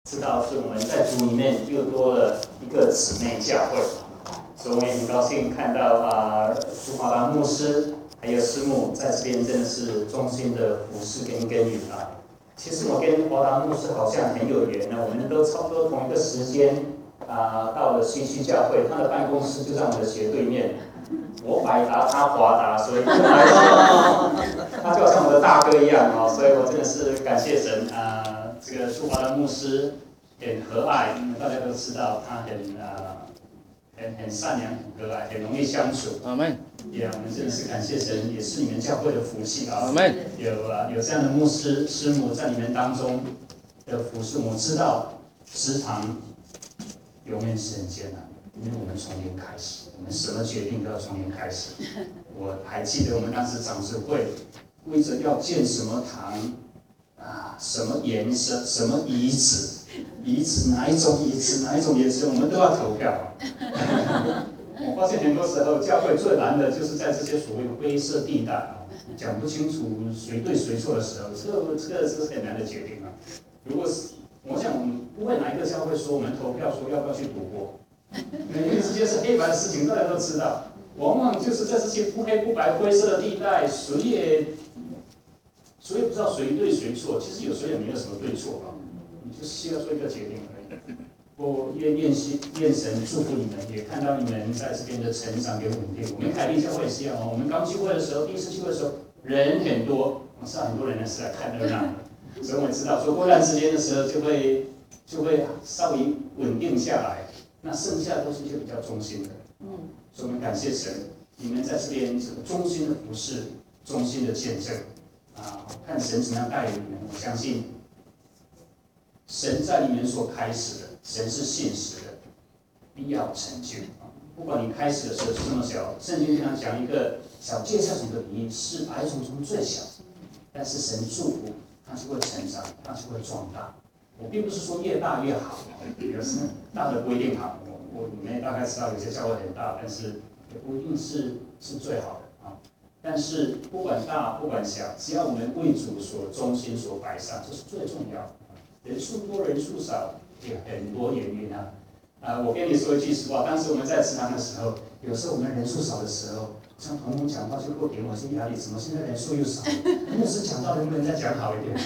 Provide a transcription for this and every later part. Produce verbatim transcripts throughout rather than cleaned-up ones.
知道是我们在主里面又多了一个姊妹教会，所以我也很高兴看到啊，朱华达牧师还有师母在这边真的是衷心的服侍跟耕耘啊。其实我跟华达牧师好像很有缘呢，我们都差不多同一个时间啊，到了西区教会，他的办公室就在我们的斜对面。我百达，他华达，所以他就好像我的大哥一样哦，所以我真的是感谢神啊。这个朱华的牧师很和蔼，大家都知道他很啊很很善良、很和蔼，很容易相处。 阿门。 也我们真的是感谢神，也是你们教会的福气啊。 阿门。 有啊有这样的牧师师母在你们当中的服侍，我知道职场永远是很艰难。因为我们从零开始，我们什么决定都要从零开始。我还记得我们当时长执会为着要建什么堂啊，什么颜色，什么椅子，椅子哪一种椅子，哪一种颜色，我们都要投票。我发现很多时候教会最难的就是在这些所谓的灰色地带啊，讲不清楚谁对谁错的时候，这个这个是很难的决定啊。如果是我想我们不会哪一个教会说我们投票说要不要去赌博。每一个之间是黑白的事情，大家都知道。往往就是在这些不黑不白、灰色的地带，谁也谁也不知道谁对谁错。其实有时候也没有什么对错啊，你就需要做一个决定而已。我愿愿愿神祝福你们，也看到你们在这边的成长跟稳定。我们凯利教会也是一样哦。我们刚聚会的时候，第一次聚会的时候，人很多，是很多人呢是来看热闹的，所以我们知道，说过段时间的时候，就会就会稍微稳定下来。那剩下的都是一些比较忠心的，嗯，所以我们感谢神，你们在这边这个忠心的服侍、忠心的见证，啊，看神怎么样带领你们。我相信，神在你们所开始的，神是信实的，必要成就啊。不管你开始的时候是这么小，圣经经常讲一个小芥菜种的比喻，是白种中最小，但是神祝福它就会成长，它就会壮大。我并不是说越大越好，有时大的不一定好。我我你们大概知道，有些教会很大，但是也不一定是是最好的啊。但是不管大不管小，只要我们为主所忠心所摆上，这是最重要的。人数多人数少，有很多原因啊。啊，我跟你说一句实话，当时我们在食堂的时候，有时候我们人数少的时候，像同工讲话就会给我些压力，怎么现在人数又少？牧师讲到能不能再讲好一点？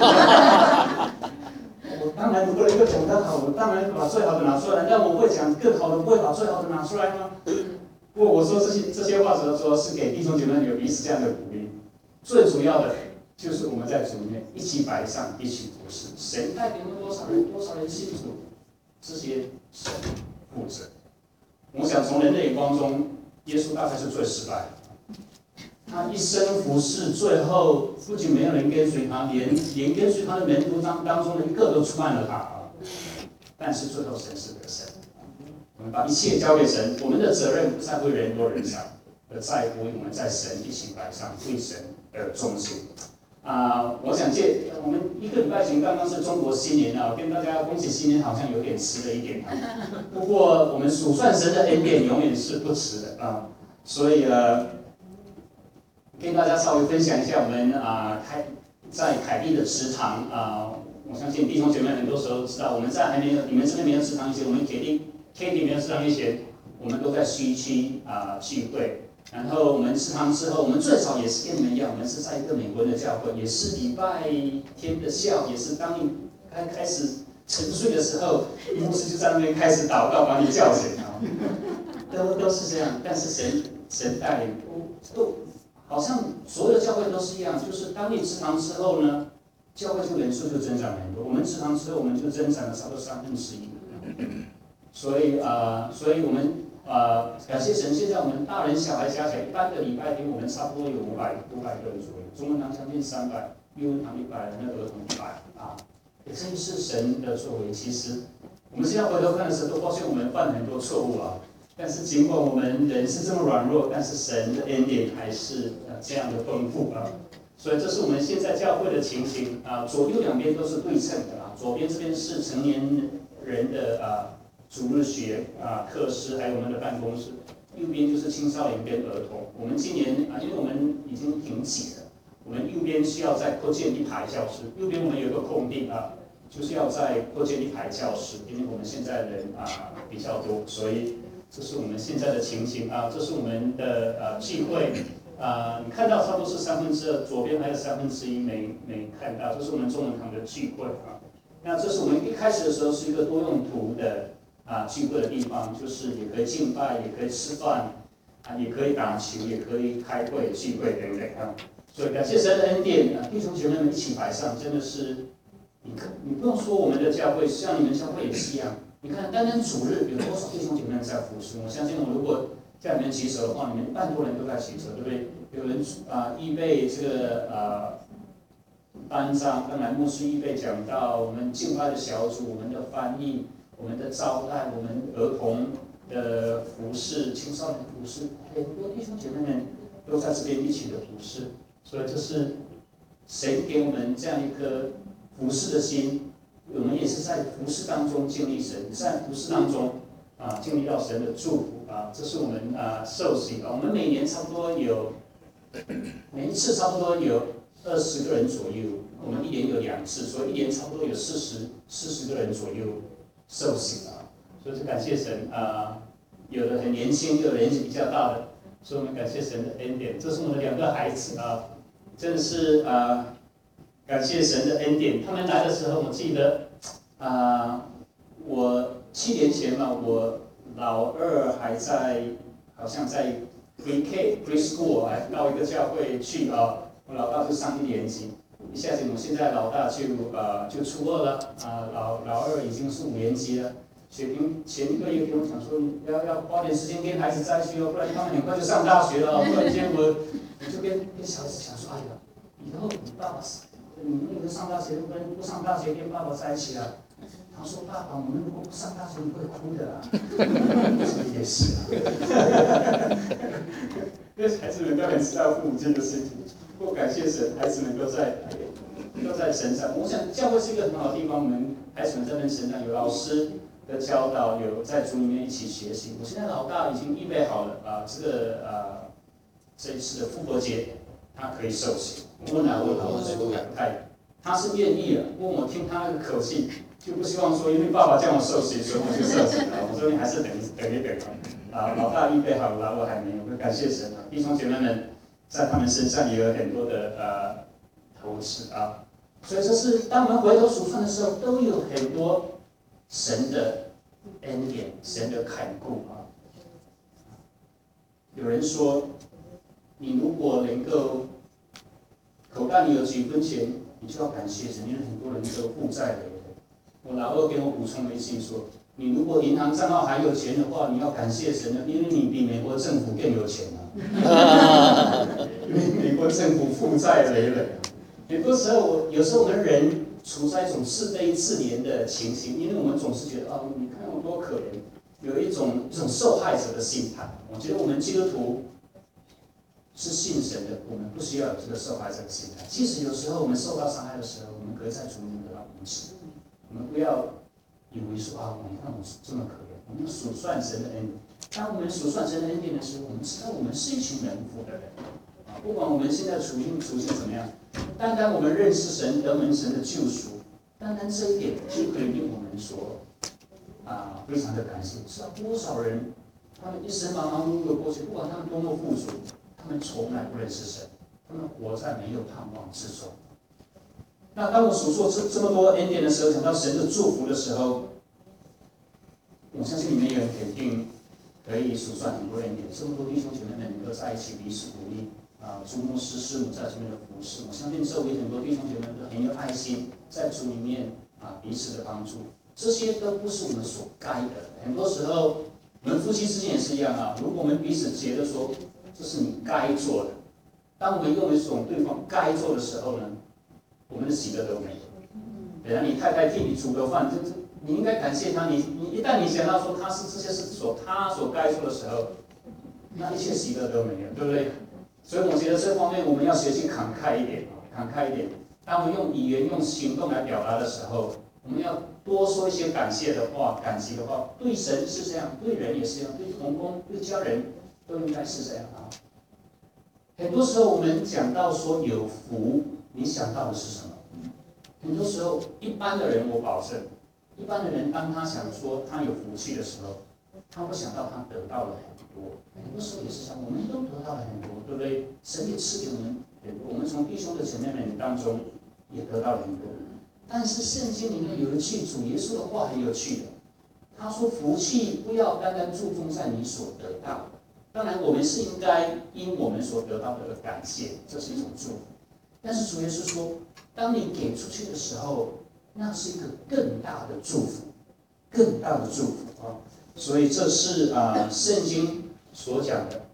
我当然不能够讲得好，我当然把最好的拿出来。但我会讲更好的，不会把最好的拿出来吗？不过我说这些这些话，主要说是给弟兄姐妹有彼此这样的鼓励。最主要的就是我们在主里面一起摆上，一起服侍。神带给我们多少人，多少人信主，这些神负责。我想从人的眼光中，耶稣大概是最失败的。他一生服侍，最后不仅没有人跟随他，连连跟随他的门徒当当中的一个都出卖了他啊！但是最后神是得胜，我们把一切交给神，我们的责任不在乎人多人少，而在乎我们在神一起摆上对神的忠心啊、呃！我想借我们一个礼拜前刚刚是中国新年啊，跟大家恭喜新年，好像有点迟了一点啊。不过我们数算神的恩典永远是不迟的啊，所以呃。跟大家稍微分享一下我们啊开在凯利的池塘啊，我相信弟兄姐妹很多时候知道，我们在还没有你们这边没有池塘以前，我们铁定 K D 没有池塘以前，我们都在西区啊聚会。然后我们池塘之后，我们最早也是跟你们一样，我们是在一个美国的教会，也是礼拜天的下午，也是当你开开始沉睡的时候，牧师就在那边开始祷告，把你叫醒啊，都都是这样。但是神神带领都。好像所有的教会都是一样，就是当你植堂之后呢，教会这个人数就增长很多。我们植堂之后，我们就增长了差不多三分之一。所以啊、呃，所以我们啊、呃，感谢神，现在我们大人小孩加起来，一般的礼拜天我们差不多有五百五百个人左右，中文堂将近三百，幼儿堂一百，那儿童一百啊，也真是神的作为。其实我们现在回头看的时候，都发现我们犯很多错误啊。但是尽管我们人是这么软弱，但是神的恩典还是呃这样的丰富啊。所以这是我们现在教会的情形啊，左右两边都是对称的啊。左边这边是成年人的啊主日学啊课室，还有我们的办公室；右边就是青少年跟儿童。我们今年啊，因为我们已经挺挤了，我们右边需要再扩建一排教室，右边我们有个空地啊。 就是要再多建一台教室，因为我们现在人啊、呃、比较多，所以这是我们现在的情形啊，这是我们的呃聚会啊、呃，你看到差不多是三分之二，左边还有三分之一没没看到，这是我们中文堂的聚会啊。那这是我们一开始的时候是一个多用途的啊聚会的地方，就是也可以敬拜，也可以吃饭啊，也可以打球，也可以开会聚会等等啊。所以感谢神的恩典啊，弟兄姐妹们一起摆上，真的是你看，你不用说我们的教会，像你们教会也是一样。你看，单单主日有多少弟兄姐妹在服侍？我相信，我如果叫你们举手的话，你们一半多人都在举手，对不对？有人啊预备这个啊。班长，当然牧师预备讲到我们敬拜的小组，我们的翻译，我们的招待，我们儿童的服侍，青少年服侍，很多弟兄姐妹们都在这边一起的服侍，所以这是神给我们这样一颗服侍的心，我们也是在服侍当中经历神，在服侍当中啊经历到神的祝福啊，这是我们啊受洗啊，我们每年差不多有每一次差不多有二十个人左右，我们一年有两次，所以一年差不多有四十四十个人左右受洗啊。所以是感谢神啊，有的很年轻，有的年纪比较大的，所以我们感谢神的恩典。这是我们的两个孩子啊，真的是啊，感谢神的恩典。他们来的时候，我记得啊，我七年前嘛，我老二还在，好像在 Pre K Preschool 还到一个教会去啊。我老大就上一年级，一下子我现在老大就呃就初二了，啊、呃、老老二已经是五年级了。雪萍前一个月跟我讲说，要要花点时间跟孩子在一起哦，不然他们很快就上大学了。突然间我我就跟跟小孩子讲说，哎呀，以后你爸爸你那个上大学不跟不上大学跟爸爸在一起了。他说：“爸爸，我们如果不上大学，你会哭的啊。”也是啊。因为孩子们都很知道父母亲的事情，不过感谢神，孩子们都在都在神上。我想教会是一个很好的地方，我们孩子们在那神上有老师的教导，有在主里面一起学习。我现在老大已经预备好了啊，这个啊这一次的复活节，他可以受洗。我问他，我老师都感慨，他是愿意的。不过我听他那个口气。就不希望说，因为爸爸叫我受洗，所以我就受洗了。我说你还是等等一等啊，老大预备好，老二还没有。我感谢神啊，弟兄姐妹们在他们身上也有很多的呃投资啊，所以这是当我们回头数算的时候，都有很多神的恩典、神的看顾啊。有人说，你如果能够口袋里有几分钱，你就要感谢神，因为很多人都负债累累。我老二给我补充了一句说：“你如果银行账号还有钱的话，你要感谢神了，因为你比美国政府更有钱啊！因为美国政府负债累累。很多时候，我有时候我们人处在一种自卑自怜的情形，因为我们总是觉得哦，你看我多可怜，有一种一种受害者的心态。我觉得我们基督徒是信神的，我们不需要有这个受害者的心态。即使有时候我们受到伤害的时候，我们可以在主里面得到医治。我们不要以为说啊，你看我这么可怜，我们数算神的恩典。当我们数算神的恩典的时候，我们知道我们是一群能福的人啊。不管我们现在处境处境怎么样，单单我们认识神，得蒙神的救赎，单单这一点就可以令我们说啊，非常的感谢。知道多少人，他们一生忙忙碌碌的过去，不管他们多么富足，他们从来不认识神，他们活在没有盼望之中。那当我数说这这么多恩典的时候，讲到神的祝福的时候，我相信你们也肯定可以数算很多恩典。这么多弟兄姐妹们能够在一起彼此鼓励啊，主牧师师母在这边的服侍，我相信周围很多弟兄姐妹都很有爱心，在主里面啊彼此的帮助，这些都不是我们所该的。很多时候，我们夫妻之间也是一样啊。如果我们彼此觉得说这是你该做的，当我们用一种对方该做的时候呢？我们的喜乐都没有。本来你太太替你煮的饭，就是你应该感谢她。你你一旦你想到说她是这些是所她所该做的时候，那一切喜乐都没有，对不对？所以我觉得这方面我们要学习慷慨一点，慷慨一点。当我们用语言、用行动来表达的时候，我们要多说一些感谢的话、感激的话。对神是这样，对人也是这样，对同工、对家人都应该是这样啊。很多时候我们讲到说有福。你想到的是什么？ 很多时候，一般的人我保证，一般的人当他想说他有福气的时候，他会想到他得到了很多。很多时候也是想，我们都得到了很多，对不对？神也赐给我们很多，我们从弟兄的姐妹们当中也得到了很多。但是圣经里面有一句主耶稣的话很有趣的，他说：“福气不要单单注重在你所得到的，当然我们是应该因我们所得到的而感谢，这是一种祝福。但是主耶稣说，当你给出去的时候，那是一个更大的祝福，更大的祝福啊！所以这是啊、呃、圣经所讲的。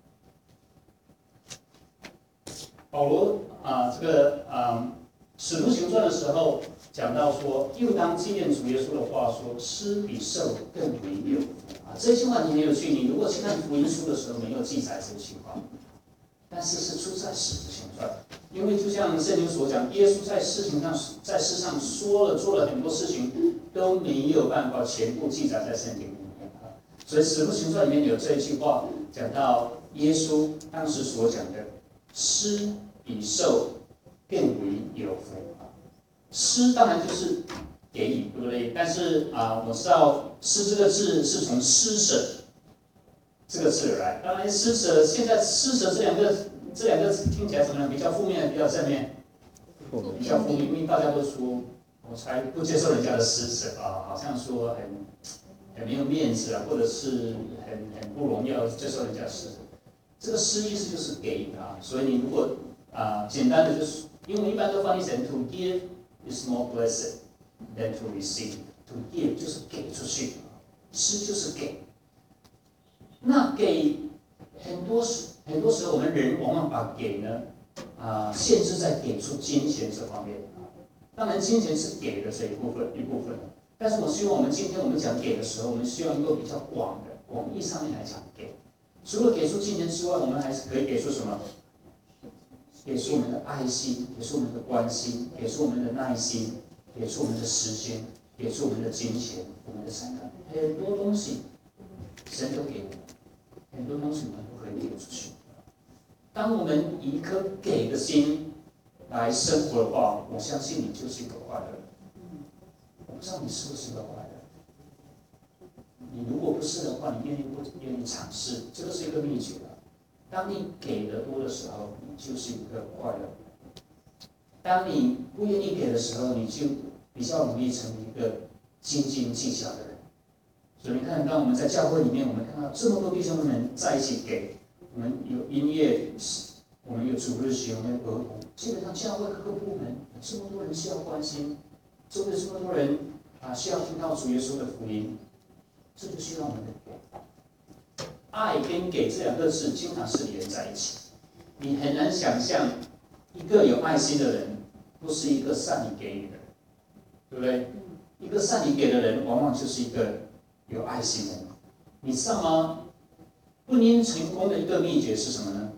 保罗啊、呃、这个啊。使徒行传的时候讲到说，又当纪念主耶稣的话说，施比受更为有福啊。这句话你很有趣，你如果去看福音书的时候没有记载这句话，但是是出在使徒行传，因为就像圣经所讲，耶稣在事情上在世上说了做了很多事情，都没有办法全部记载在圣经里面啊。所以使徒行传里面有这一句话，讲到耶稣当时所讲的，施比受更为有福啊！施当然就是给予，对不对？但是啊，我知道施这个字是从施舍这个字而来。当然，施舍现在施舍这两个这两个字听起来怎么样？比较负面，比较正面？比较负面，因为大家都说，我才不接受人家的施舍啊，好像说很很没有面子啊，或者是很很不荣耀接受人家的施舍。这个施意思就是给啊，所以你如果啊、呃、简单的就是。因为我们一般都翻译成 "to give is more blessed than to receive"， to give 就是给出去，施就是给。那给很多时很多时候我们人往往把给呢啊、呃、限制在给出金钱这方面。当然金钱是给的这一部分一部分，但是我希望我们今天我们讲给的时候，我们需要一个比较广的广义上面来讲给。除了给出金钱之外，我们还是可以给出什么？给出我们的爱心，给出我们的关心，给出我们的耐心，给出我们的时间，给出我们的金钱，我们的才干，很多东西，神都给我们，很多东西我们都可以给出去。当我们以一颗给的心来生活的话，我相信你就是一个快乐人。我不知道你是不是一个快乐人？你如果不是的话，你愿意不愿意尝试？这个是一个秘诀了。当你给的多的时候，你就是一个快乐。当你不愿意给的时候，你就比较容易成为一个斤斤计较的人。所以你看，当我们在教会里面，我们看到这么多弟兄们在一起给，我们有音乐，我们有主日学，我们有儿童，基本上教会各个部门有这么多人需要关心，周围这么多人啊需要听到主耶稣的福音，这就需要我们的给。爱跟给这两个字经常是连在一起，你很难想象一个有爱心的人不是一个善于给予的人，对不对？一个善于给的人，往往就是一个有爱心的人。你知道吗？婚姻成功的一个秘诀是什么呢？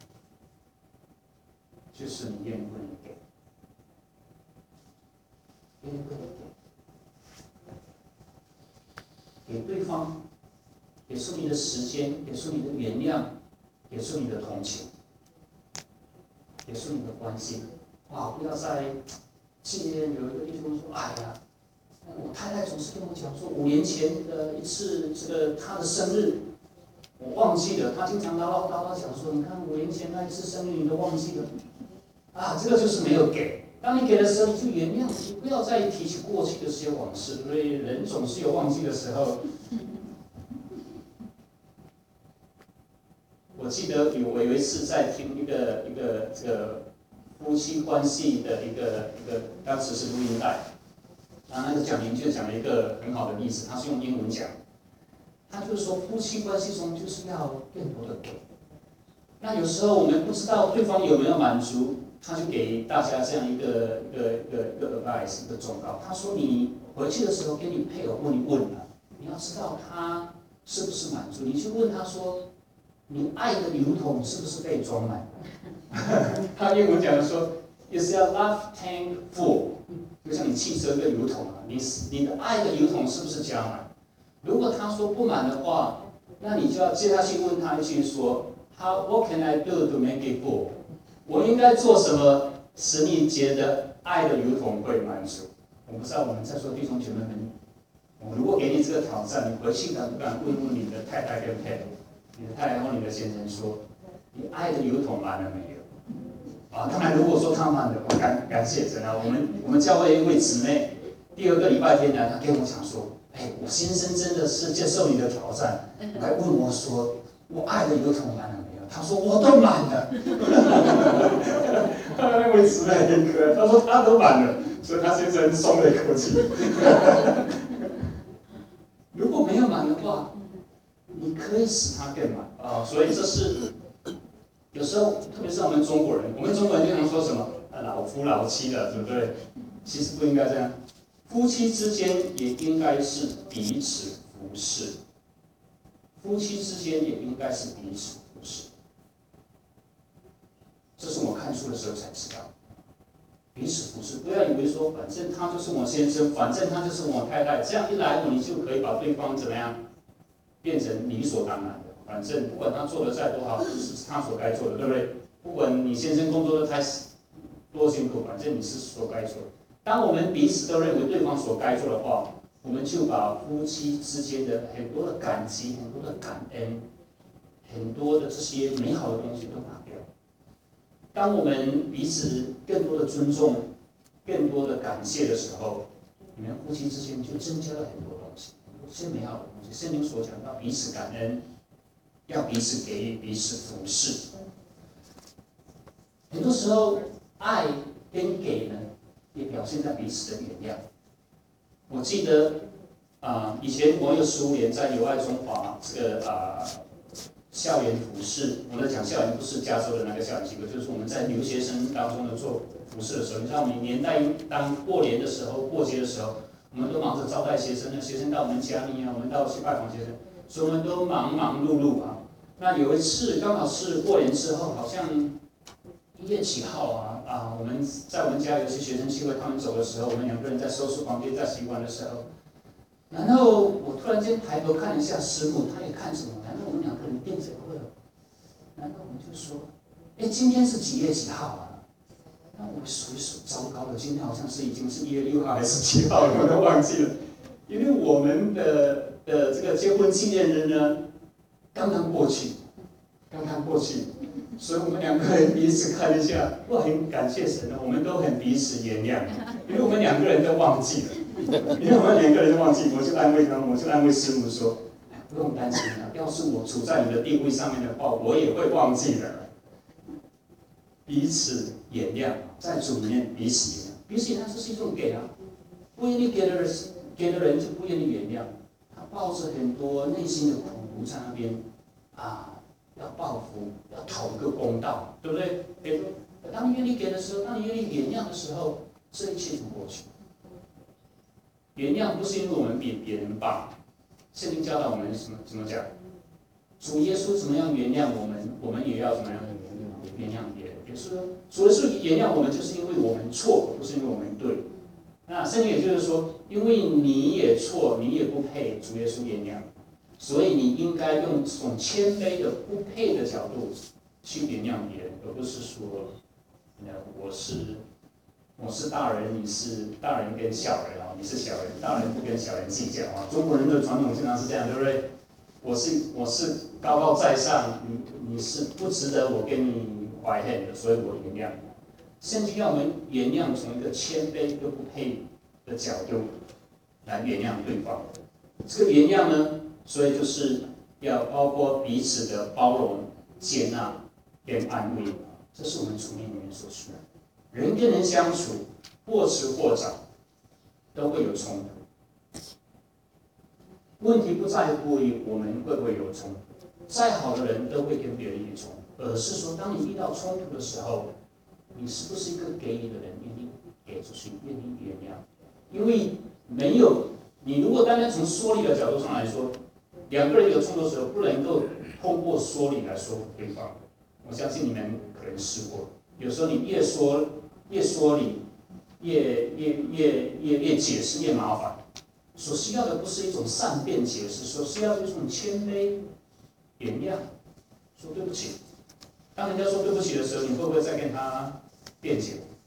就是你愿不愿意给，愿不愿意给，给对方。给出你的时间，给出你的原谅，给出你的同情，给出你的关心。哇！不要在今天有一个弟兄说：“哎呀，我太太总是跟我讲说，五年前的一次这个她的生日，我忘记了。她经常唠唠叨叨讲说，你看五年前那一次生日你都忘记了。啊，这个就是没有给。当你给的时候，你就原谅，你不要再提起过去的这些往事，对不对？人总是有忘记的时候。”我记得有我有一次在听一个一个这个夫妻关系的一个一个，当时是录音带，然后那个讲员就讲了一个很好的例子，他是用英文讲，他就是说夫妻关系中就是要更多的给。那有时候我们不知道对方有没有满足，他就给大家这样一个一个一个一个 advice 一个忠告，他说你回去的时候跟你配偶问一问啊，你要知道他是不是满足，你去问他说。你爱的油桶是不是被装满？他英文讲的说 ，is your love tank full？ 就像你汽车的油桶啊，你你的爱的油桶是不是加满？如果他说不满的话，那你就要接下去问他一句说 ，How what can I do to make it full？ 我应该做什么使你觉得爱的油桶会满足。我不知道我们在座弟兄姐妹们，我如果给你这个挑战，你回去敢不敢问问你的太太跟配偶，你的太太或你的先生说，你爱的油桶满了没有？啊，当然如果说他满了，我感感谢神啊。我们我们教会一位姊妹，第二个礼拜天呢，她跟我讲说，哎，我先生真的是接受你的挑战，来问我说，我爱的油桶满了没有？他说我都满了。那位姊妹很可爱，他说他都满了，所以他先生松了一口气。如果没有满的话，你可以使他更满啊。所以这是有时候，特别是我们中国人，我们中国人经常说什么老夫老妻的，对不对？其实不应该这样，夫妻之间也应该是彼此服侍，夫妻之间也应该是彼此服侍。这是我看书的时候才知道，彼此服侍，不要以为说反正他就是我先生，反正他就是我太太，这样一来你就可以把对方怎么样变成理所当然的。反正不管他做的再多好，是他所该做的，对不对？不管你先生工作的太多辛苦，反正你是所该做的。当我们彼此都认为对方所该做的话，我们就把夫妻之间的很多的感激、很多的感恩、很多的这些美好的东西都拿掉。当我们彼此更多的尊重、更多的感谢的时候，你们夫妻之间就增加了很多东西，这些美好的东西。圣经所讲到彼此感恩，要彼此给予、彼此服侍。很多时候，爱跟给呢，也表现在彼此的原谅。我记得啊、呃，以前我有十五年在友爱中华这个啊、呃、校园服侍，我们讲校园不是加州的那个校园机构，就是我们在留学生当中的做服侍的时候，你知道每年代当过年的时候、过节的时候，我们都忙着招待学生，那学生到我们家里啊，我们到去拜访学生，所以我们都忙忙碌碌啊。那有一次刚好是过年之后，好像一月几号啊啊，我们在我们家有些学生聚会，他们走的时候，我们两个人在收拾房间、在洗碗的时候，然后我突然间抬头看一下师母，他也看着我，然后我们两个人变着会了，然后我们就说：“哎，今天是几月几号啊？”那我数一数，糟糕了，今天好像是已经是一月六号还是七号了，我都忘记了，因为我们的的这个结婚纪念日呢，刚刚过去，刚刚过去。所以我们两个人彼此看一下，哇，很感谢神，我们都很彼此原谅，因为我们两个人都忘记了，因为我们两个人都忘记，我就安慰他们，我就安慰师母说，不用担心啊，要是我处在你的地位上面的话，我也会忘记的。彼此原谅，在主里面彼此原谅，彼此原谅这是一种给啊，不愿意给的人，给的人就不愿意原谅，他抱着很多内心的苦在那边啊。要报复，要讨一个公道，对不对？给，当你愿意给的时候，当你愿意原谅的时候，这一切就过去。原谅不是因为我们比别人棒，圣经教导我们什么？怎么讲？主耶稣怎么样原谅我们，我们也要怎么样原谅别人。也是说，主耶稣原谅我们，就是因为我们错，不是因为我们对。那圣经也就是说，因为你也错，你也不配主耶稣原谅。所以你应该用这种谦卑的、不配的角度去原谅别人，而不是说，我是我是大人，你是大人跟小人啊，你是小人，大人不跟小人计较啊。中国人的传统经常是这样，对不对？我是我是高高在上，你你是不值得我跟你怀恨的，所以我原谅你。圣经要我们原谅，从一个谦卑又不配的角度来原谅对方。这个原谅呢？所以就是要包括彼此的包容、接纳跟安慰，这是我们主念里面所说的。人跟人相处，或迟或早，都会有冲突。问题不在乎于我们会不会有冲突，再好的人都会跟别人有冲突，而是说，当你遇到冲突的时候，你是不是一个给予的人，愿意给出去，愿意原谅？因为没有你，如果单单从说理的角度上来说，两个人有冲突的时候，不能够通过说理来说服对方。我相信你们可能试过，有时候你越说越说理，越越越越越解释越麻烦。所需要的不是一种善辩解释，所需要的是一种谦卑、原谅，说对不起。当人家说对不起的时候，你会不会再跟他辩解？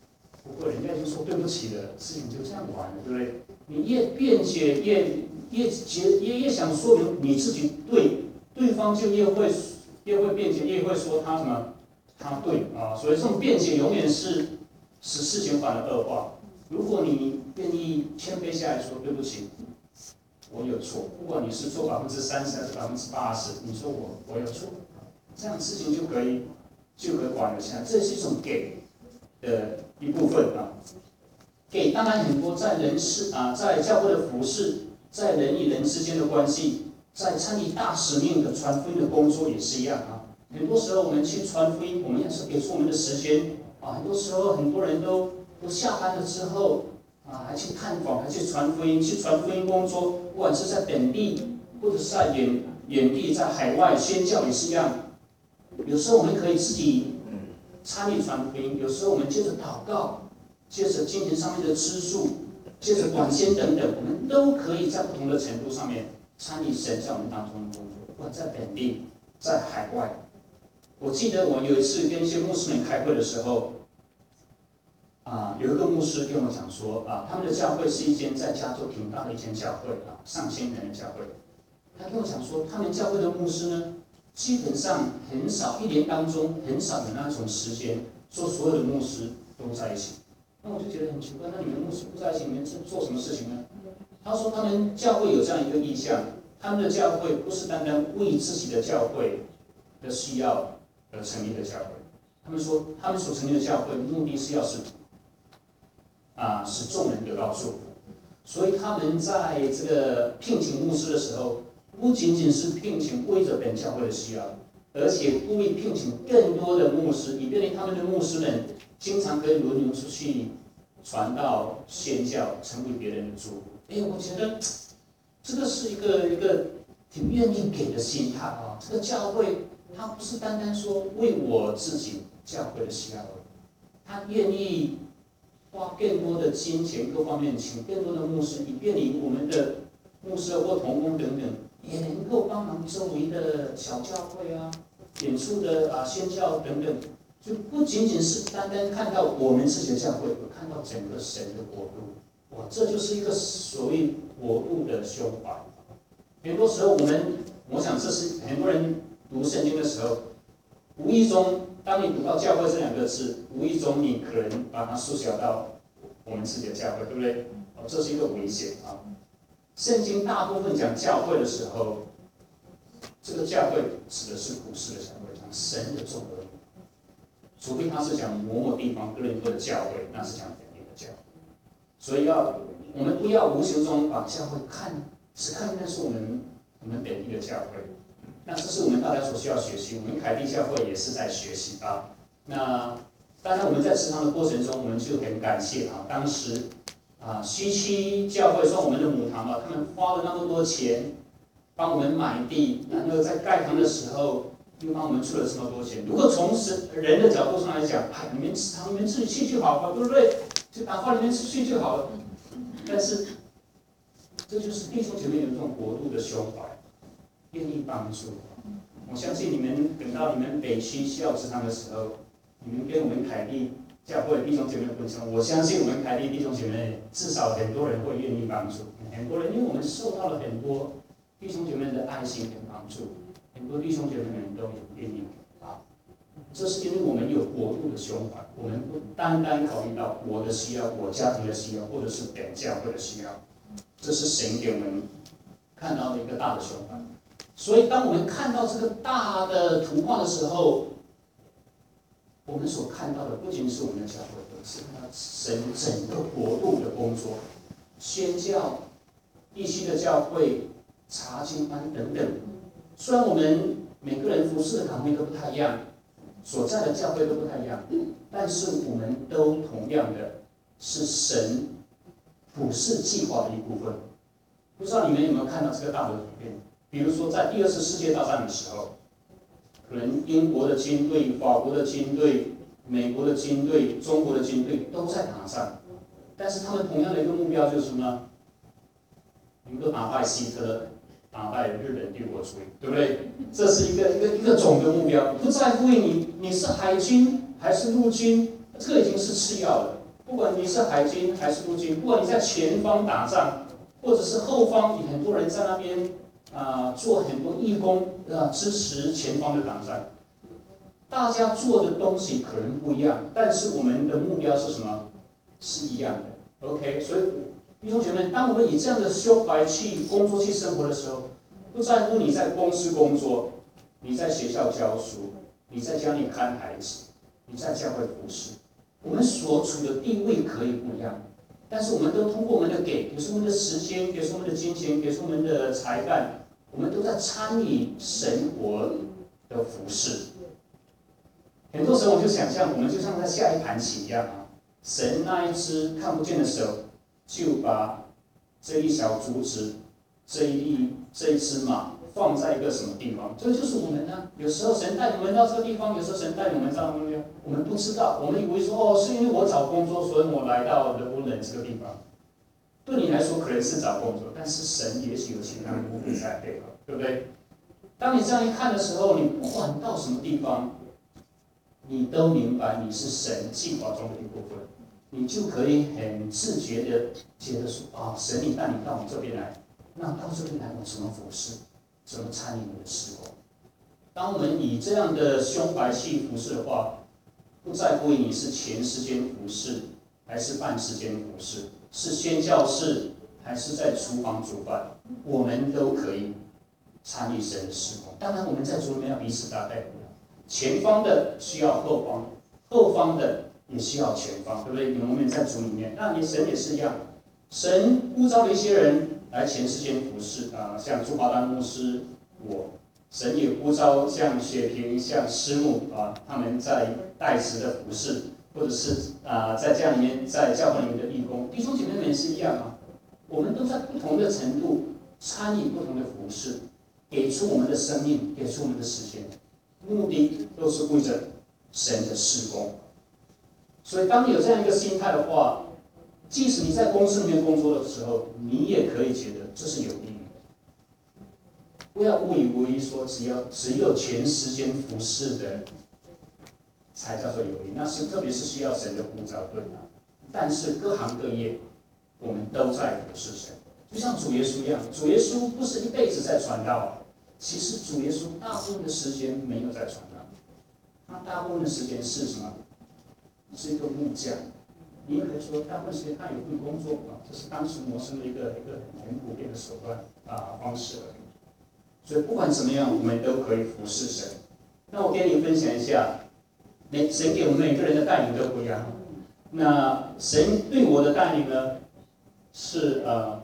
不会，人家已经说对不起了，事情就这样完了，对不对？你越辩解，越越解越越想说明你自己对，对方就越会越会辩解，越会说他什么他对啊，所以这种辩解永远是使事情反而恶化。如果你愿意谦卑下来说对不起，我有错，不管你是错百分之三十还是百分之八十，你说我我有错，这样事情就可以就可以缓了下来。这是一种给的一部分啊。给当然很多在人事啊，在教会的服事，在人与人之间的关系，在参与大使命的传福音的工作也是一样啊。很多时候我们去传福音，我们要是给出我们的时间啊，很多时候很多人都都下班了之后啊，还去探访，还去传福音，去传福音工作，不管是在本地或者是在远远地，在海外宣教也是一样。有时候我们可以自己参与传福音，有时候我们接着祷告。借着金钱上面的支柱，借着管先等等，我们都可以在不同的程度上面参与神在我们当中的工作，不管在本地，在海外。我记得我有一次跟一些牧师们开会的时候，啊，有一个牧师跟我讲说，啊，他们的教会是一间在加州挺大的一间教会啊，上千人的教会。他跟我讲说，他们教会的牧师呢，基本上很少，一年当中很少有那种时间，说所有的牧师都在一起。那我就觉得很奇怪，那你们牧师不在一起，你们是做什么事情呢？他说他们教会有这样一个意向，他们的教会不是单单为自己的教会的需要而成立的教会，他们说他们所成立的教会目的是要使啊使众人得到祝福，所以他们在这个聘请牧师的时候，不仅仅是聘请为着本教会的需要，而且故意聘请更多的牧师，以便于他们的牧师们经常可以轮流出去传道、宣教，成为别人的祝福。哎，我觉得这个是一个一个挺愿意给的心态啊。这个教会，它不是单单说为我自己教会的需要而已，他愿意花更多的金钱，各方面请更多的牧师，以便于我们的牧师或同工等等，也能够帮忙周围的小教会啊、远处的啊宣教等等。就不仅仅是单单看到我们自己的教会，而看到整个神的国度。哇，这就是一个所谓国度的胸怀。很多时候我们，我想这是很多人读圣经的时候，无意中，当你读到教会这两个字，无意中你可能把它缩小到我们自己的教会，对不对？哦，这是一个危险啊。圣经大部分讲教会的时候，这个教会指的是普世的教会，讲神的众儿女。除非他是讲某某地方哥林多的教会，那是讲本地的教会。所以要我们不要无形中把教会看只看那是我们我们本地的教会，那这是我们大家所需要学习。我们凯蒂教会也是在学习啊。那当然我们在职场的过程中，我们就很感谢啊，当时啊西区教会算我们的母堂嘛，他们花了那么多钱帮我们买地，然后在盖堂的时候。又帮我们出了这么多钱，如果从人的角度上来讲，哎，你们祠堂你们自己去就好了，对不对？就打发你们去就好了。但是，这就是弟兄姐妹有这种国度的胸怀，愿意帮助。我相信你们等到你们北区需要祠堂的时候，你们跟我们凯蒂教会弟兄姐妹分享，我相信我们凯蒂弟兄姐妹至少很多人会愿意帮助，很多人，因为我们受到了很多弟兄姐妹的爱心跟帮助。很多弟兄姐妹们都有愿意啊，这是因为我们有国度的胸怀，我们不单单考虑到我的需要、我家庭的需要，或者是本教会的需要，这是神给我们看到的一个大的胸怀。所以，当我们看到这个大的图画的时候，我们所看到的不仅是我们的教会，而是看到神整个国度的工作，宣教、地区的教会、查经班等等。虽然我们每个人服侍的岗位都不太一样，所在的教会都不太一样，但是我们都同样的是神普世计划的一部分。不知道你们有没有看到这个大的图片？比如说在第二次世界大战的时候，可能英国的军队、法国的军队、美国的军队、中国的军队都在打仗，但是他们同样的一个目标就是什么呢？能够打败希特勒。打败日本帝国主义，对不对？这是一个一个一个总的目标，不在乎你你是海军还是陆军，这个已经是次要的。 不管你是海军还是陆军，不管你在前方打仗，或者是后方，有很多人在那边啊、呃、做很多义工啊、呃、支持前方的打仗。大家做的东西可能不一样，但是我们的目标是什么？是一样的。OK， 所以弟兄姐妹，当我们以这样的胸怀去工作、去生活的时候，不在乎你在公司工作，你在学校教书，你在家里看孩子，你在教会服侍，我们所处的地位可以不一样，但是我们都通过我们的给，给出我们的时间，给出我们的金钱，给出我们的才干，我们都在参与神国的服侍。很多时候我就想象，我们就像在下一盘棋一样啊，神那一只看不见的手，就把这一小竹子，这一粒这一只马放在一个什么地方？这就是我们呢。有时候神带我们到这个地方，有时候神带我们到那边，我们不知道，我们以为说哦，是因为我找工作，所以我来到了乌伦这个地方。对你来说可能是找工作，但是神也许有其他的目的在配合，对不对？当你这样一看的时候，你不管到什么地方，你都明白你是神计划中的一部分，你就可以很自觉的觉得说啊，神你带你到我们这边来，那到这边来我怎么服侍，怎么参与你的事工？当我们以这样的胸怀去服侍的话，不在乎你是全时间服侍还是半时间服侍，是宣教士还是在厨房煮饭，我们都可以参与神的事工。当然我们在主里面要彼此搭配。前方的需要后方，后方的也需要前方，对不对？我们在主里面，那你神也是一样，神呼召了一些人来全世界服侍啊，像朱华丹牧师，我，神也呼召像雪萍、像师母啊，他们在代职的服侍，或者是啊在家里面在教会里面的义工，弟兄姐妹们也是一样啊，我们都在不同的程度参与不同的服侍，给出我们的生命，给出我们的时间。目的都是为着神的事工，所以当你有这样一个心态的话，即使你在公司里面工作的时候，你也可以觉得这是有意义的。不要误以为说只要只有全时间服侍的才叫做有意义，那是特别是需要神的呼召，对吗？但是各行各业我们都在服侍神，就像主耶稣一样，主耶稣不是一辈子在传道。其实主耶稣大部分的时间没有在传道，他大部分的时间是什么？是一个木匠。你也可以说，大部分时间他有份工作啊，这是当时谋生的一个一个很普遍的手段啊方式而已。所以不管怎么样，我们都可以服侍神。那我跟你分享一下，每神给我们每个人的带领都不一样。那神对我的带领呢，是呃。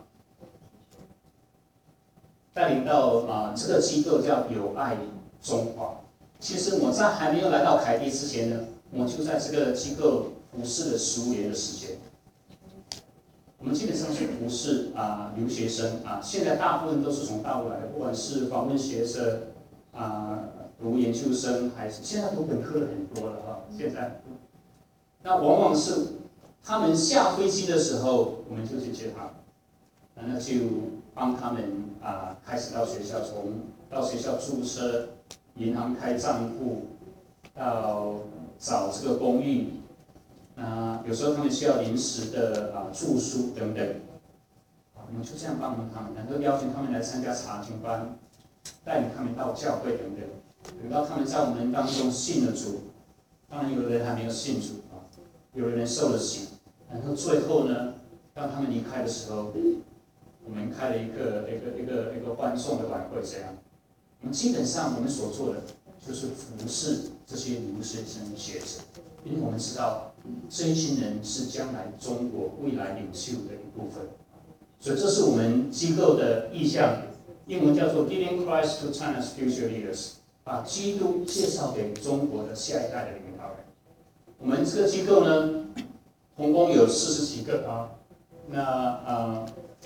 带领到啊、呃，这个机构叫友爱中华。其实我在还没有来到凯蒂之前呢，我就在这个机构服侍了十五年的时间。我们基本上是服侍啊、呃、留学生啊，现在大部分都是从大陆来的，不管是访问学生啊、呃、读研究生，还是现在读本科的很多了哈。现在，那往往是他们下飞机的时候，我们就去接他们，那就帮他们啊、呃、开始到学校，从到学校注册、银行开账户，到找这个公寓，啊、呃、有时候他们需要临时的啊、呃、住宿等等，啊我们就这样帮他们，然后邀请他们来参加查经班，带领他们到教会等等，等到他们在我们当中信了主，当然有的人还没有信主啊，有的人受了洗，然后最后呢，当他们离开的时候。我们开了一个一个一个一个欢送的晚会，这样。我们基本上我们所做的就是服侍这些留学生学者，因为我们知道这一群人是将来中国未来领袖的一部分，所以这是我们机构的意向，英文叫做 Giving Christ to China's Future Leaders， 把基督介绍给中国的下一代的领导人。我们这个机构呢，同工有四十几个啊，那呃。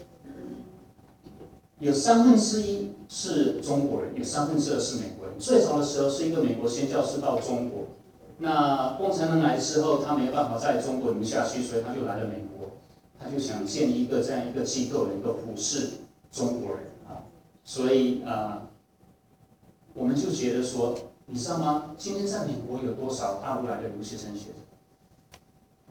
有三分之一是中国人，有三分之二是美国人。最早的时候是一个美国宣教士到中国，那共产党来之后，他没有办法在中国留下去，所以他就来了美国，他就想建立一个这样一个机构，能够服侍中国人啊。所以啊、呃，我们就觉得说，你知道吗？今天在美国有多少大陆来的留学生学者？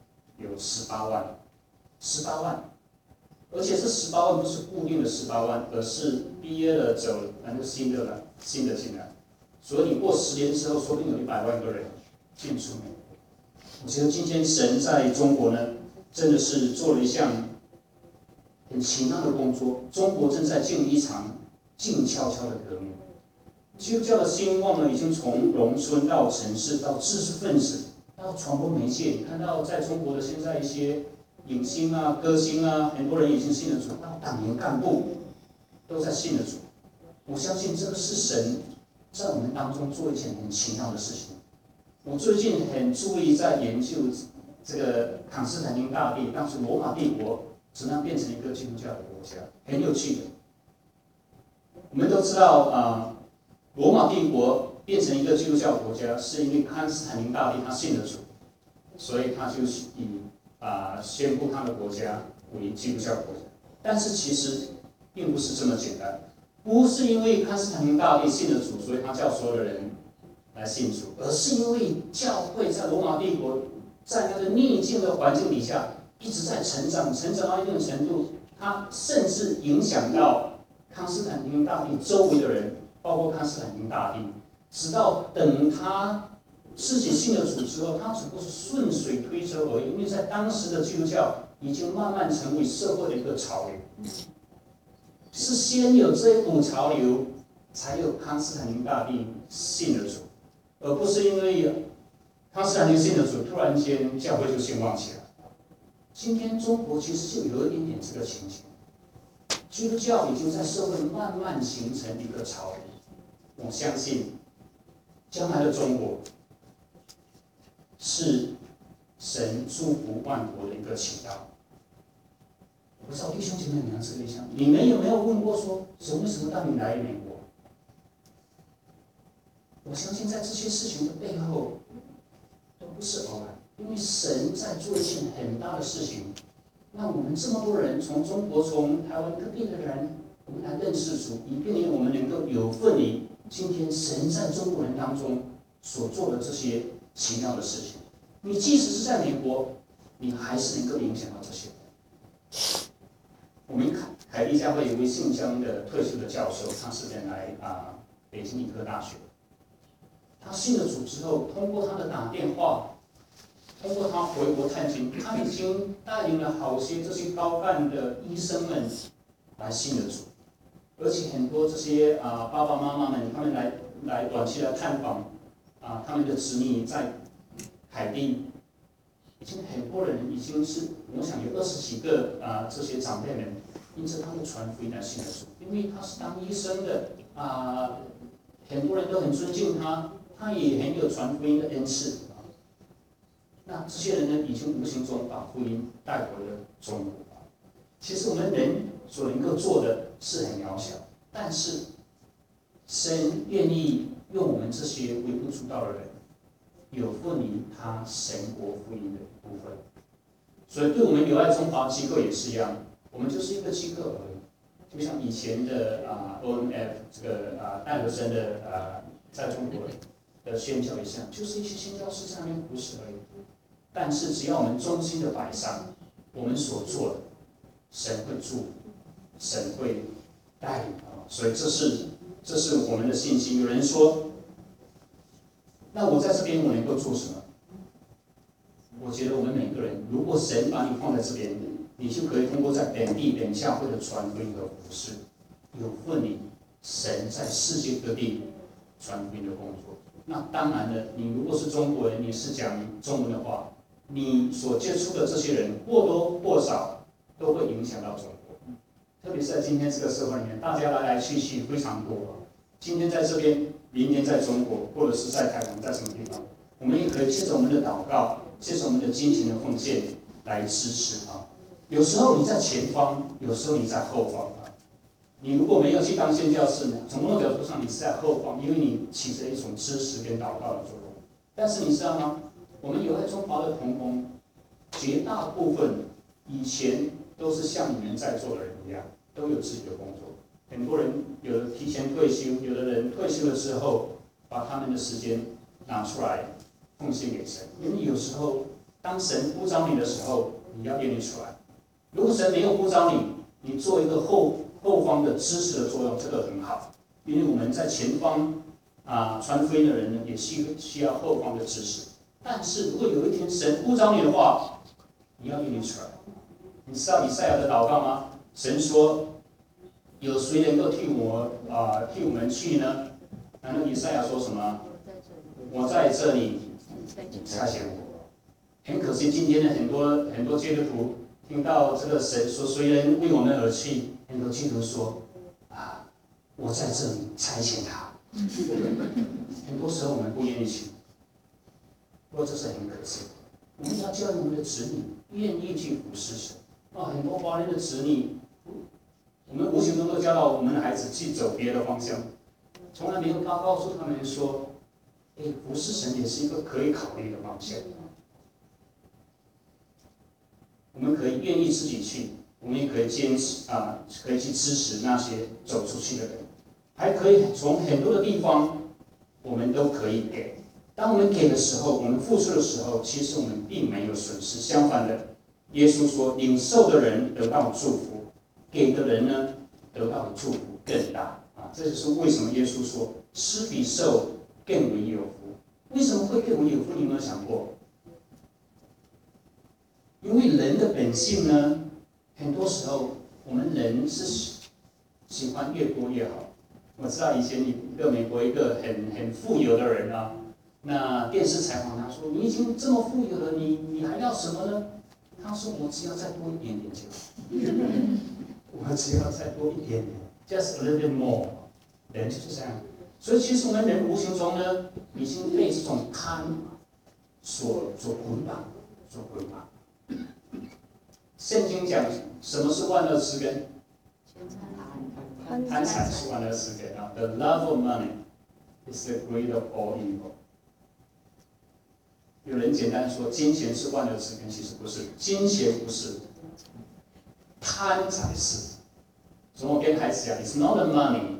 有十八万，十八万，而且这十八万不是固定的十八万，而是毕业了走了，那就新的了，新的进来。所以你过十年之后，说不定有一百万个人进出美国。我觉得今天神在中国呢，真的是做了一项很奇妙的工作。中国正在进入一场静悄悄的革命。基督教的兴旺呢，已经从农村到城市，到知识分子，到传播媒介。你看到在中国的现在一些影星啊、歌星啊，很多人已经信了主，到党员干部都在信了主。我相信这个是神在我们当中做一件很奇妙的事情。我最近很注意在研究这个康斯坦丁大帝，当时罗马帝国怎么样变成一个基督教的国家，很有趣的。我们都知道啊。呃罗马帝国变成一个基督教国家，是因为康斯坦丁大帝他信了主，所以他就以啊、呃、宣布他的国家为基督教国家。但是其实并不是这么简单，不是因为康斯坦丁大帝信了主，所以他叫所有的人来信主，而是因为教会在罗马帝国在那个逆境的环境底下一直在成长，成长到一定程度，他甚至影响到康斯坦丁大帝周围的人。包括康斯坦丁大帝，直到等他自己信了主之后，他只不过是顺水推舟而已。因为在当时的基督教已经慢慢成为社会的一个潮流，是先有这一股潮流，才有康斯坦丁大帝信了主，而不是因为康斯坦丁信了主，突然间教会就兴旺起来。今天中国其实就有一点点这个情形，基督教已经在社会慢慢形成一个潮流。我相信，将来的中国是神祝福万国的一个启导。我不知道弟兄姐妹们这个意向，你们有没有问过说，神为什么让你来美国？我相信在这些事情的背后，都不是偶然，因为神在做一件很大的事情，让我们这么多人从中国、从台湾各地的人，我们来认识主，以便我们能够有份于今天神在中国人当中所做的这些奇妙的事情。你即使是在美国，你还是能够影响到这些人。我们凯凯利教会有一位信江的退休的教授，他是原来啊北京医科大学。他信了主之后，通过他的打电话，通过他回国探亲，他已经带领了好些这些高干的医生们来信了主。而且很多这些啊爸爸妈妈们，他们来来短期来探访啊他们的子女在海地，已经很多人已经是我想有二十几个啊这些长辈们，因着他的传福音来信了主，因为他是当医生的啊，很多人都很尊敬他，他也很有传福音的恩赐。那这些人呢，已经无形中把福音带回了中国。其实我们人所能够做的是很渺小，但是神愿意用我们这些微不足道的人，有份于他神国福音的部分。所以对我们友爱中华机构也是一样，我们就是一个机构而已，就像以前的啊 O N F 这个啊戴和森的啊在中国的宣教一样，就是一些宣教士在那边服侍而已。但是只要我们忠心的摆上我们所做的，神会祝福，神会带领啊，所以这是这是我们的信心。有人说，那我在这边我能够做什么？我觉得我们每个人，如果神把你放在这边，你就可以通过在本地本教会的传福音和服事，有份于神在世界各地传福音的工作。那当然了，你如果是中国人，你是讲中文的话，你所接触的这些人或多或少都会影响到中国。特别是在今天这个社会里面，大家来来去去非常多。今天在这边，明天在中国，或者是在台湾，在什么地方，我们也可以借着我们的祷告，借着我们的金钱的奉献来支持啊。有时候你在前方，有时候你在后方啊。你如果没有去当宣教士呢，从某种角度上你是在后方，因为你起着一种支持跟祷告的作用。但是你知道吗？我们有在中华的同工，绝大部分以前都是像你们在座的人一样，都有自己的工作。很多人有的提前退休，有的人退休了之后，把他们的时间拿出来奉献给神。因为有时候当神呼召你的时候，你要愿意出来。如果神没有呼召你，你做一个后后方的支持的作用，这个很好，因为我们在前方啊传福音的人呢，也需需要后方的支持。但是如果有一天神呼召你的话，你要愿意出来。你知道以赛亚的祷告吗？神说：“有谁能够替我啊、呃、替我们去呢？”难道以赛亚说什么？我在这里，差遣我。很可惜，今天的很多很多基督徒听到这个神说谁人为我们而去，很多基督徒说啊，我在这里差遣他。很多时候我们不愿意去，不过这是很可惜。我们要教育我们的子女愿意去服侍神。啊，很多华人的子女，我们无形中都教导我们的孩子去走别的方向，从来没有告告诉他们说，哎，服侍神也是一个可以考虑的方向。我们可以愿意自己去，我们也可以坚持啊，可以去支持那些走出去的人，还可以从很多的地方，我们都可以给。当我们给的时候，我们付出的时候，其实我们并没有损失，相反的。耶稣说：“领受的人得到祝福，给的人呢，得到的祝福更大。”啊，这就是为什么耶稣说“施比受更为有福”。为什么会更为有福？你有没有想过？因为人的本性呢，很多时候我们人是喜欢越多越好。我知道以前一个美国一个很很富有的人啊，那电视采访他说：“你已经这么富有了，你你还要什么呢？”他说：“我只要再多一点点就好，我只要再多一点点 ，just a little bit more。”人就是这样，所以其实我们人无形中呢，已经被这种贪所所捆绑，所捆绑。圣经讲什么是万恶之根？贪财是万恶之根啊。The love of money is the greed of all evil。有人简单说，金钱是万恶之根，其实不是，金钱不是，贪才是。所以我跟孩子讲 ，It's not the money,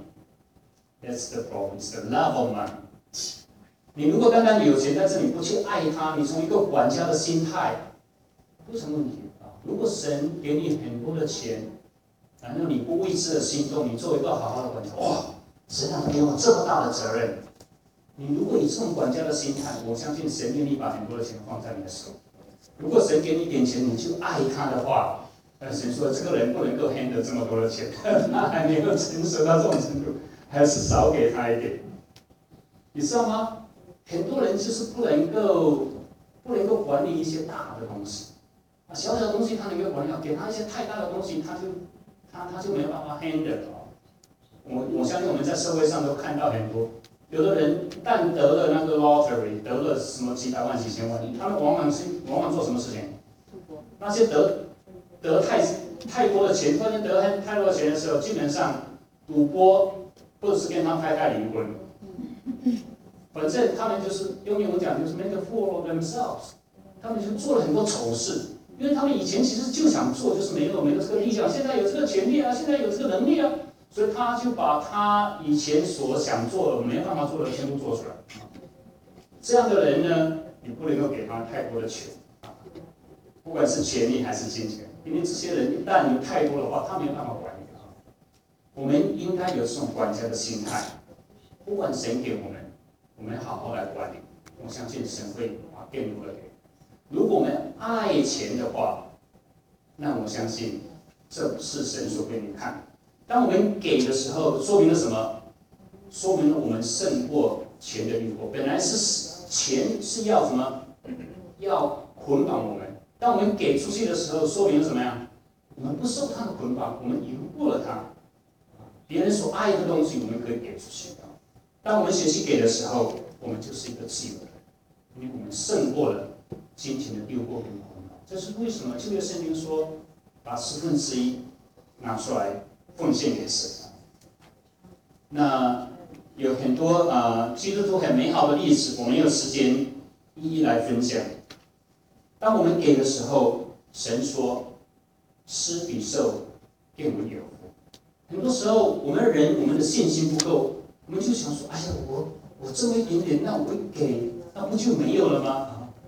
that's the problem. It's the love of money. 你如果单单有钱，但是你不去爱他，你从一个管家的心态，不成问题啊。如果神给你很多的钱，然后你不为之的心动，你做一个好好的管家，哇，神让你有这么大的责任。你如果以这种管家的心态，我相信神愿意把很多的钱放在你的手。如果神给你点钱，你就爱他的话，那神说这个人不能够 handle 这么多的钱，他还没有成熟到这种程度，还是少给他一点。你知道吗？很多人就是不能够不能够管理一些大的东西，啊，小小的东西他能够管理好，给他一些太大的东西，他就他他就没有办法 handle 哦。我我相信我们在社会上都看到很多。有的人一旦得了那个 lottery， 得了什么几百万、几千万，他们往往是往往做什么事情？那些得得太太多的钱，突然得太多的钱的时候，基本上赌博或者是跟他太太离婚，反正他们就是用英文讲就是 make a fool of themselves， 他们就做了很多丑事，因为他们以前其实就想做，就是没有没有这个力量，现在有这个权利啊，现在有这个能力啊。所以他就把他以前所想做的、没办法做的全部做出来。这样的人呢，你不能够给他太多的钱，不管是权力还是金钱，因为这些人一旦有太多的话，他没有办法管理。我们应该有这种管家的心态，不管神给我们，我们好好来管理。我相信神会把更多的给。如果我们爱钱的话，那我相信这不是神所给你看。当我们给的时候，说明了什么？说明了我们胜过钱的诱惑。本来是钱是要什么？要捆绑我们。当我们给出去的时候，说明了什么呀？我们不受他的捆绑，我们赢过了他。别人所爱的东西，我们可以给出去。当我们学习给的时候，我们就是一个自由的人，因为我们胜过了金钱的诱惑跟捆绑。这是为什么？旧约圣经说，把十分之一拿出来。奉献给神。那有很多啊、呃，基督徒很美好的例子，我们有时间一一来分享。当我们给的时候，神说：“施比受更为有福。”很多时候，我们人我们的信心不够，我们就想说：“哎呀，我我这么一点点，那我给，那不就没有了吗？”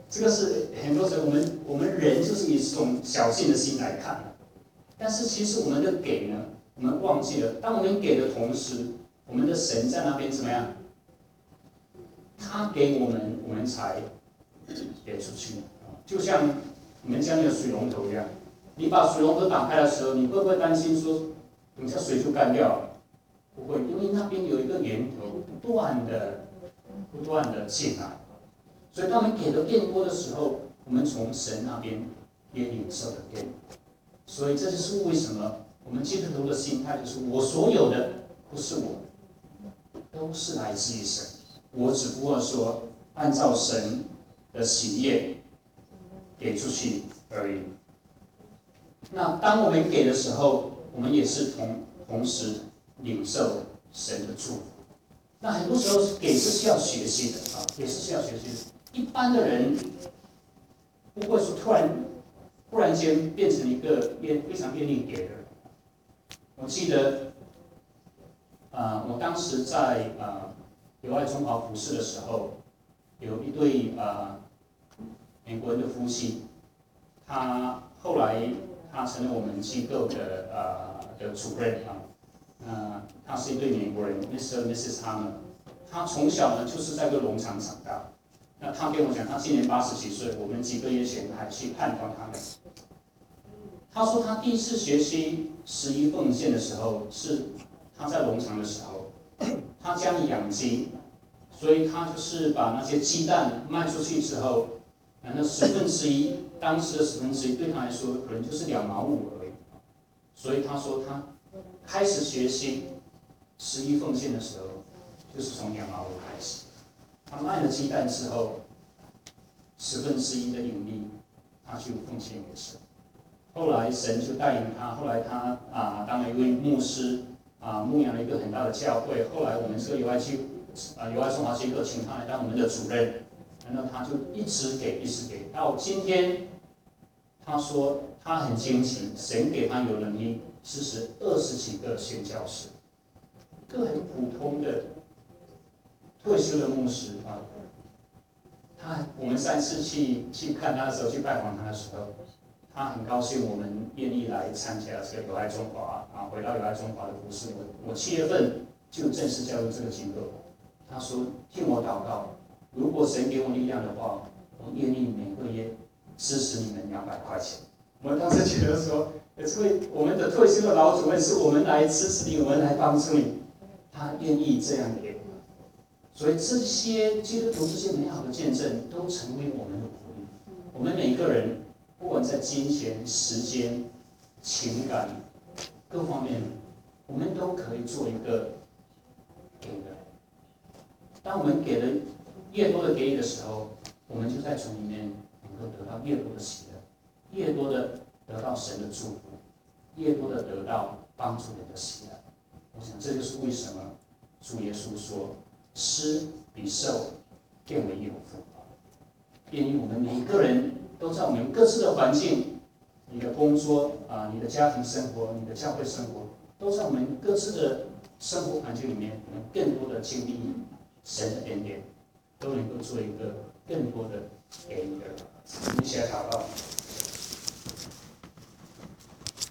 这个是很多时候我们我们人就是以这种侥幸的心来看，但是其实我们的给呢，我们忘记了，当我们给的同时，我们的神在那边怎么样？他给我们，我们才给出去。就像我们家那个水龙头一样，你把水龙头打开的时候，你会不会担心说，等下水就干掉了？不会，因为那边有一个源头，不断的、不断的进来。所以当我们给的变多的时候，我们从神那边也领受的变多。所以这就是为什么我们基督徒的心态就是：我所有的不是我，都是来自于神。我只不过说按照神的喜悦给出去而已。那当我们给的时候，我们也是同同时领受神的祝福。那很多时候给是需要学习的啊，也是需要学习的。一般的人不会说突然忽然间变成一个愿非常愿意给的人。我记得，啊、呃，我当时在啊友爱中华服侍的时候，有一对啊、呃、美国人的夫妻，他后来他成了我们机构的呃的主任啊。呃，他是一对美国人 ，Mister Missus Hammer。他从小呢就是在个农场长大。那他跟我讲，他今年八十几岁，我们几个月前还去探访他们。他说他第一次学习十一奉献的时候，是他在农场的时候，他家里养鸡，所以他就是把那些鸡蛋卖出去之后，那十分之一，当时的十分之一对他来说可能就是两毛五而已。所以他说他开始学习十一奉献的时候，就是从两毛五开始。他卖了鸡蛋之后，十分之一的盈利，他就奉献给神。后来神就带领他，后来他啊当了一位牧师，啊牧养了一个很大的教会。后来我们这个友爱机啊友爱中华机构请他来当我们的主任，然后他就一直给一直给，到今天，他说他很惊奇，神给他有能力支持二十几个宣教士，一个很普通的退休的牧师啊。他我们上次去去看他的时候，去拜访他的时候，他很高兴我们愿意来参加这个友爱中华啊，回到友爱中华的服事。我我七月份就正式加入这个机构。他说听我祷告，如果神给我力量的话，我愿意每个月支持你们两百块钱。我们当时觉得说，这位我们的退休的老主任是我们来支持你，我们来帮助你，他愿意这样给。所以这些基督徒这些美好的见证，都成为我们的鼓励。我们每一个人，不管在金钱、时间、情感各方面，我们都可以做一个给的。当我们给的越多的给予的时候，我们就在从里面能够得到越多的喜乐，越多的得到神的祝福，越多的得到帮助人的喜乐。我想这就是为什么主耶稣说，施比受更为有福。愿意我们每个人都在我们各自的环境，你的工作啊，你的家庭生活，你的教会生活，都在我们各自的生活环境里面，我们更多的经历神的恩典，都能够做一个更多的给予的人。我们一起来祷告。